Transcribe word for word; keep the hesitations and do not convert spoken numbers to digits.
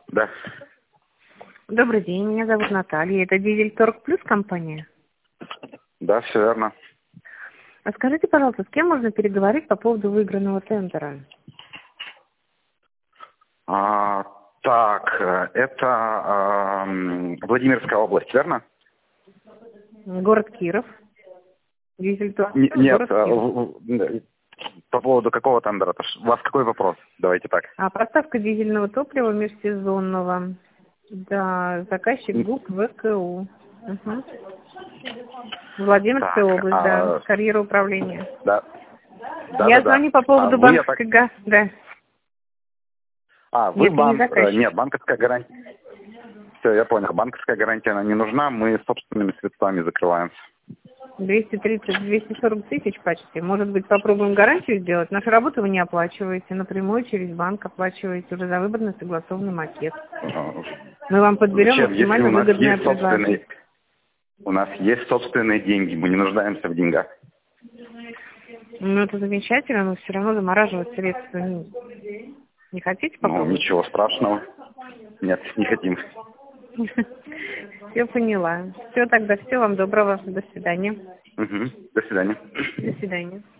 Да. Добрый день, меня зовут Наталья. Это Дизель Торг Плюс компания? Да, все верно. А скажите, пожалуйста, с кем можно переговорить по поводу выигранного тендера? А, так, э, это а, м, Владимирская область, верно? Город Киров. Дизель Торг Н- Плюс, Нет, город э, Киров. в- в- по поводу какого тендера? Это ж- У вас какой вопрос? Давайте так. А поставка дизельного топлива межсезонного. Да, заказчик М, ГУП ВКУ. Угу. Владимирская Так, область, да, а, карьера управления. да. Я Да-да-да. звоню по А поводу вы, я так... банковской га... Да. А, вы Если не банк... э, заказчик. Нет, банковская гарантия... Все, я понял. Банковская гарантия, она не нужна. Мы собственными средствами закрываемся. двести тридцать двести сорок тысяч почти. Может быть, попробуем гарантию сделать? Нашу работу вы не оплачиваете. Напрямую через банк оплачиваете уже за выбранный согласованный макет. Э, Мы вам подберем Зачем? Если максимально у нас выгодное есть предложение. собственные... У нас есть собственные деньги, мы не нуждаемся в деньгах. Ну, это замечательно, но все равно замораживать средства не, не хотите Ну, попробовать? ничего страшного. Нет, не хотим. Все поняла. Все, тогда всего вам доброго. До свидания. Мгм. До свидания. До свидания.